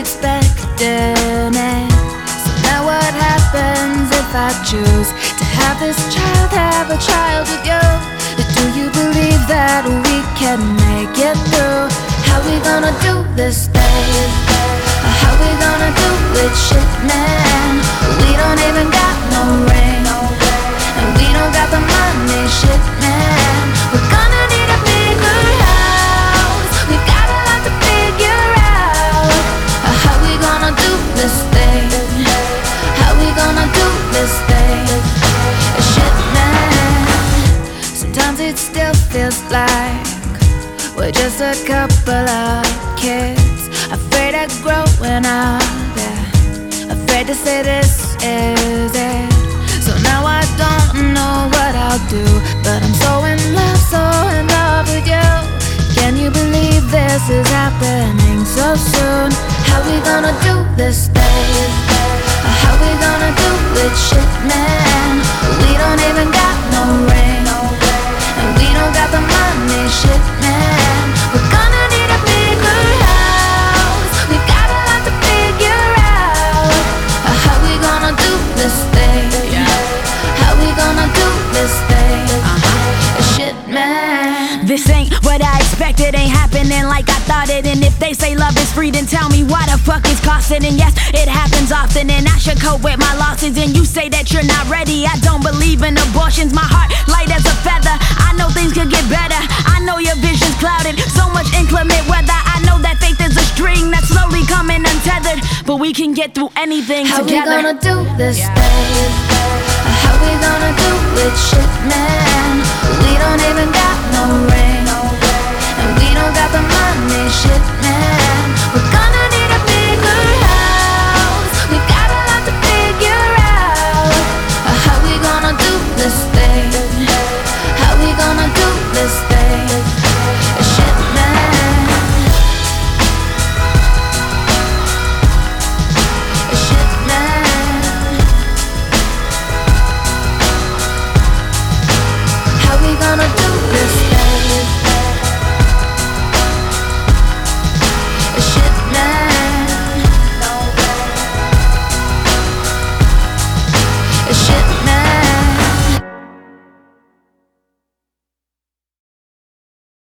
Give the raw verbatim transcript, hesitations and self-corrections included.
expecting it. So now what happens if I choose to have this child, have a child with you? Do you believe that we can make it through? How we gonna do this thing? How we gonna do it, shit, man? We don't even got no ring, and we don't got the money, shit, man. We're gonna need a bigger house. We got a lot to figure out. How we gonna do this thing? How we gonna do this thing? Shit, man. Sometimes it still feels like we're just a couple of kids, afraid of growing up, yeah. Afraid to say this is it. So now I don't know what I'll do, but I'm so in love, so in love with you. Can you believe this is happening so soon? How we gonna do this thing? How we gonna do it, shit, man? We don't even got no ring, and we don't got the money, shit, man. We're gonna need a bigger house. We got a lot to figure out. How we gonna do this thing? How we gonna do this thing? Shit, man. This ain't what I expected, ain't happening like I thought it. And if they say love is free, then tell me why the fuck it's costing. And yes, it happens often, and I should cope with my losses. And you say that you're not ready, I don't believe in abortions. My heart light as a feather, I know things could get better. I know your vision's clouded, so much inclement weather. I know that faith is a string that's slowly coming untethered, but we can get through anything How together. How we gonna do this thing? How we gonna do it, shit, man? We don't even got no ring, and we don't got the money, shit, man.